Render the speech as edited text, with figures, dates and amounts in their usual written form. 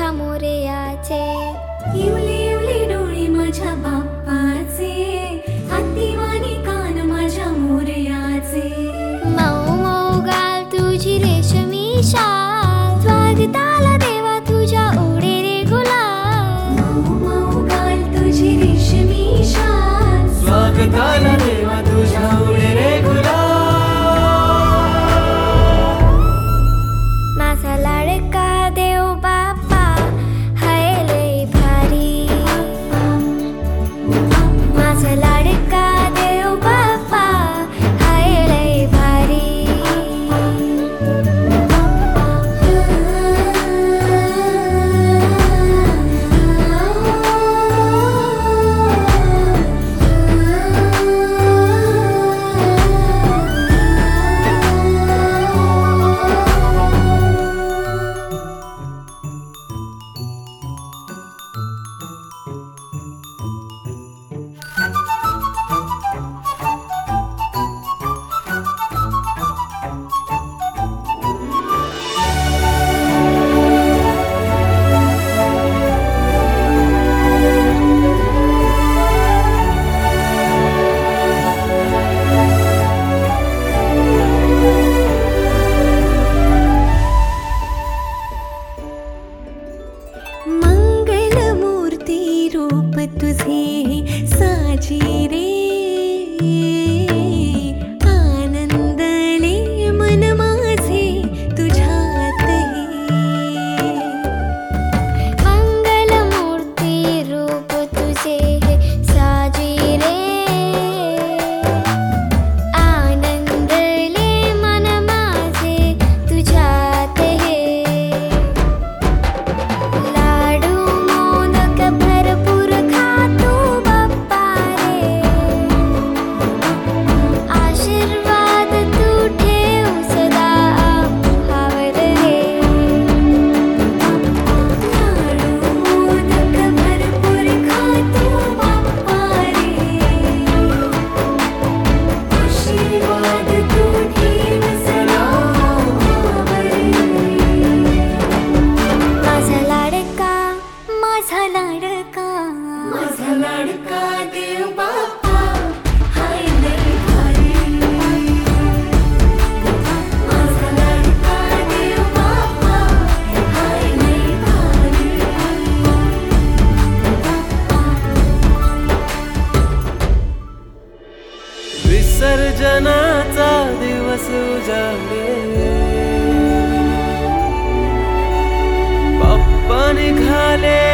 माझ्या मोरयाचे, इवले इवले डोळे माझ्या बाप्पाचे, हत्तीवाणी कान माझ्या मोरयाचे, मऊ मऊ गाल तुझी रेशमी शाल, स्वागताला देवा तुझ्या उडे रे गुलाल. मऊ मऊ गाल तुझी रेशमी शाल, स्वागताला देवा तुझ्या उडे रे गुलाल. माझा लाडका देव बाप्पा हाय लय भारी, माझा लाडका देव बाप्पा हाय लय भारी. मंगलमूर्ती रूप तुझे साजी रे, आनंदले मन माझे तुझ्यात हे. मंगलमूर्ती रूप तुझे साजी रे, आनंदले मन माझे तुझ्यात हे. लाडू मोदक भरपूर खातो बाप्पा रे, आशीर्वाद तू ठेव सदा आम्हावर रे. लाडू मोदक भरपूर खातो बाप्पा रे, आशीर्वाद तू ठेव सदा आम्हावर रे. माझा लाडका, माझा लाडका, माझा लाडका देव बाप्पा हाय लय भारी, माझा लाडका देव बाप्पा हाय लय भारी. विसर्जनाचा दिवस उजाडे, बाप्पा निघाले